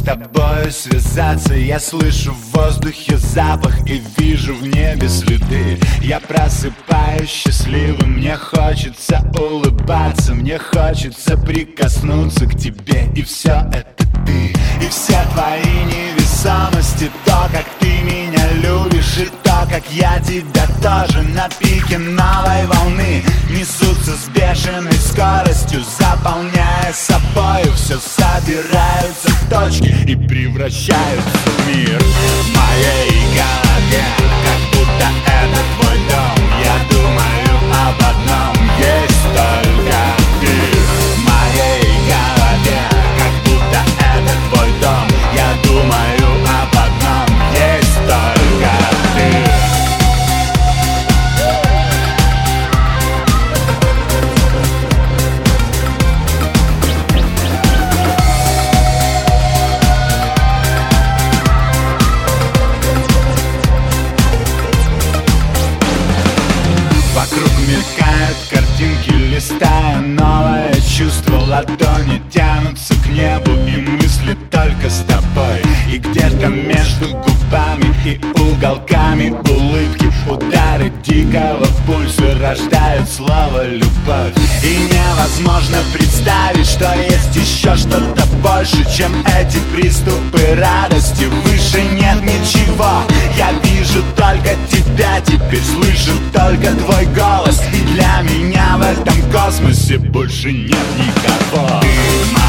тобою связаться. Я слышу в воздухе запах и вижу в небе следы. Я просыпаюсь счастливым, мне хочется улыбаться, мне хочется прикоснуться к тебе. И все это ты, и все твои невесомости, то, как ты меня любишь, и то, как я тебя тоже. На пике новой волны несутся с бешеной скоростью, заполняя собой все, собираются в точки и превращаются в мир. В моей голове, как будто это твой дом, я думаю об одном, есть только ты. В моей голове, как будто это твой дом, я думаю об одном, есть только ты. Вокруг мелькают картинки, листая новое чувство. Ладони тянутся к небу, и мысли только с тобой. И где-то между губами и уголками улыбки удары дикого пульса рождают слово «любовь». И невозможно представить, что есть еще что-то больше, чем эти приступы радости. Выше нет ничего, я вижу только тебя, теперь слышу только твой голос. И для меня в этом космосе больше нет никого. Ты